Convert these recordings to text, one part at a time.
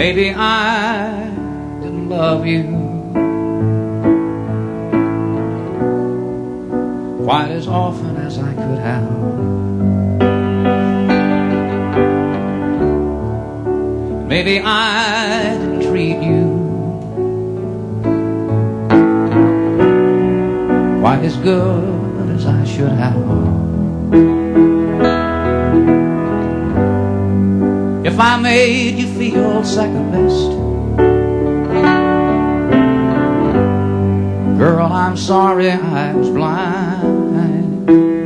Maybe I didn't love you quite as often as I could have. Maybe I didn't treat you quite as good as I should have. If I made you feel second best, girl, I'm sorry I was blind.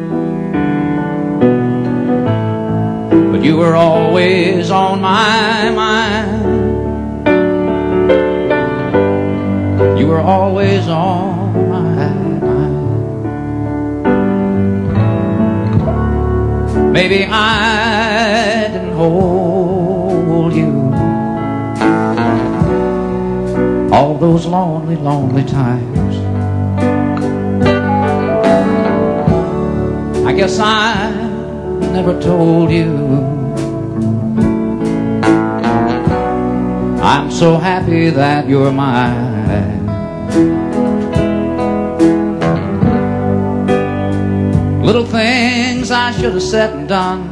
But you were always on my mind. You were always on my mind. Maybe I didn't hold you all those lonely, lonely times. I guess I never told you I'm so happy that you're mine. Little things I should have said and done,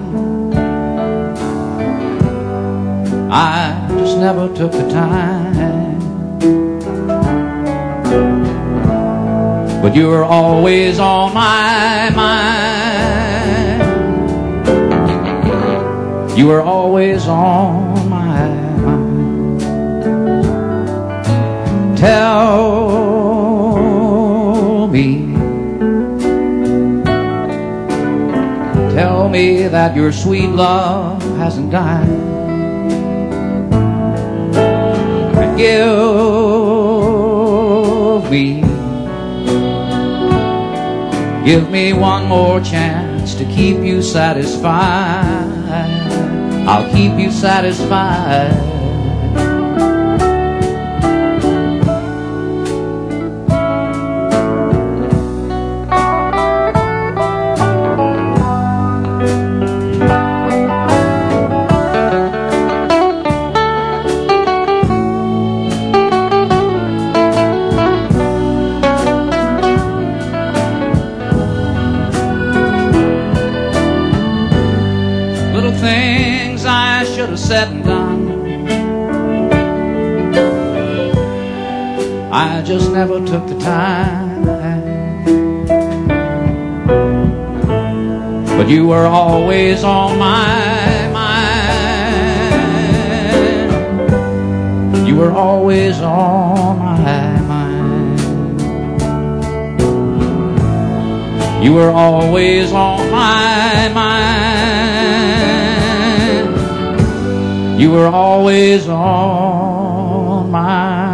I just never took the time. But you were always on my mind. You were always on my mind. Tell me that your sweet love hasn't died. And give me one more chance to keep you satisfied. I'll keep you satisfied. Things I should have said and done, I just never took the time. But you were always on my mind. You were always on my mind. You were always on my mind. You were always on my